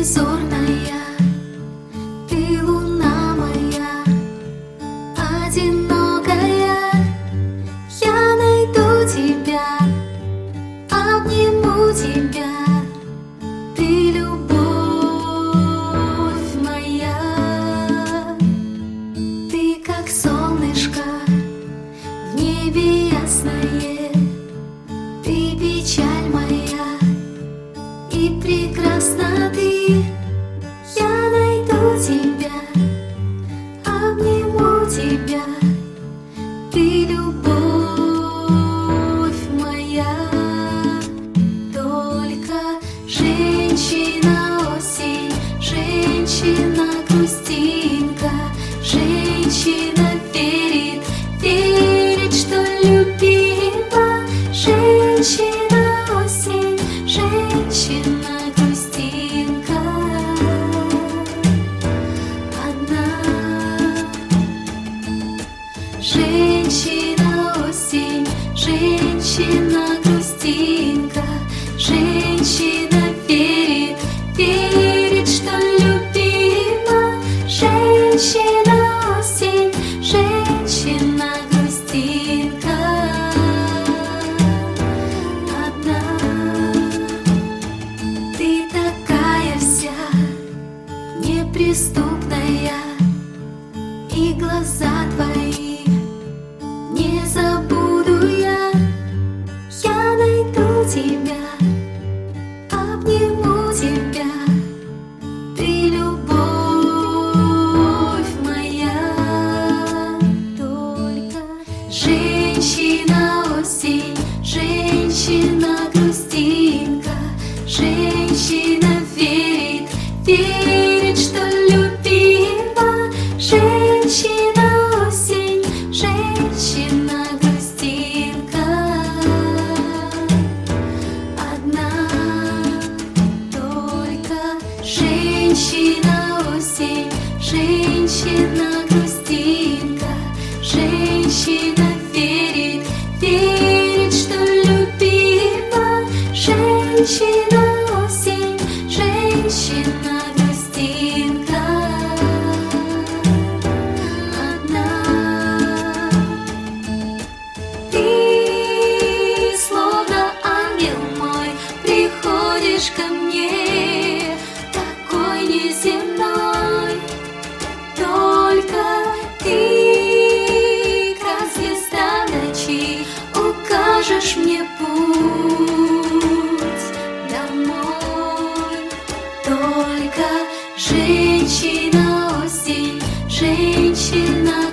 беспризорная, ты луна моя, одинокая. Я найду тебя, обниму тебя, ты любовь моя. Ты как солнышко в небе ясное, ты печаль моя, и прекрасна ты. Я найду тебя, обниму тебя, ты любовь моя. Только женщина осень, женщина грустинка, женщина верит, верит, что любима. Женщина осень, женщина грустинка, одна. Женщина осень, женщина грустинка, женщина верит, верит, что любима. Женщина осень, женщина грустинка, одна. Ты такая вся неприступная, и глаза твои не забуду я. Я найду тебя, обниму тебя, ты любовь моя. Только женщина осень, женщина грустинка, женщина верит, верит, что любима. Женщина осень, женщина грустинка, одна. Только женщина осень, женщина грустинка, женщина верит, верит, что любима. Женщина осень, женщина грустинка, одна. Ты словно ангел мой, приходишь ко мне, такой неземной. Только ты, как звезда ночи, укажешь мне путь домой. Только женщина осень, женщина